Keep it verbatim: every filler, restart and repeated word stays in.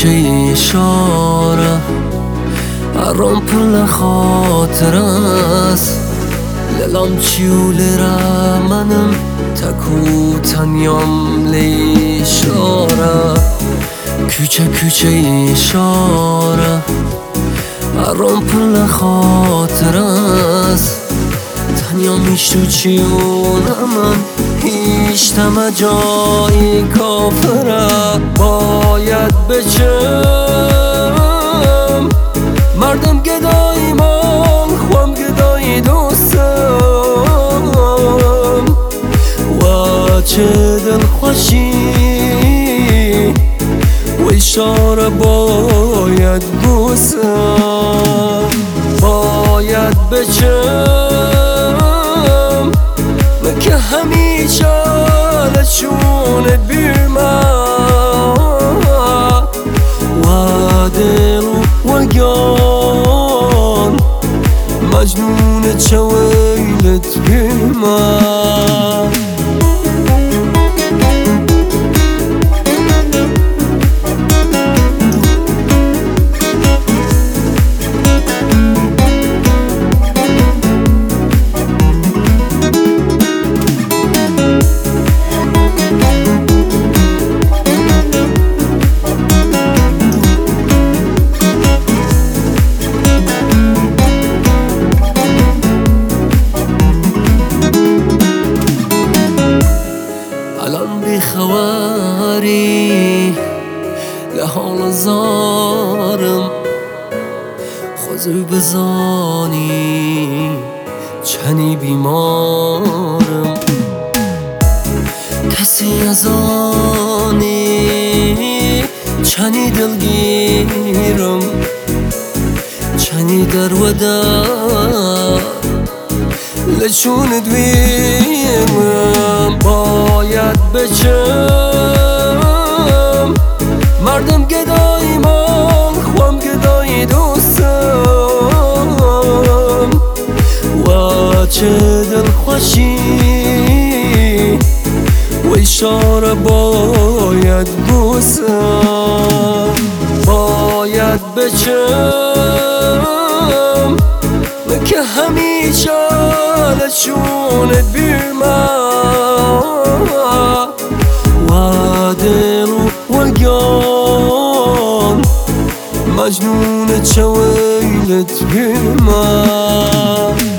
کوچه اشاره هرام پر خاطر است للام چیوله منم تکو تنیام لیشاره کوچه کوچه اشاره هرام پر خاطر است تنیا میشتو چیونه من هیچ تمه جایی کافره باید بچم مردم گدایی من خوام گدایی دوستم و چه دل خوشی و اشاره باید بوسم باید بچم که همیشه لشونه بیرما و دل و گان مجنون چویلت بیرما خواری لحال زارم خوزو بزانی چنی بیمارم کسی از آنی چنی دلگیرم چنی در و در لچون دویمم باید بچم مردم گدایی من خوام گدایی دوستم و چه دل خوشی و اشاره باید بوسم باید بچم که همیشه لشونت بیرما و دل و گان مجنون چویلت بیرما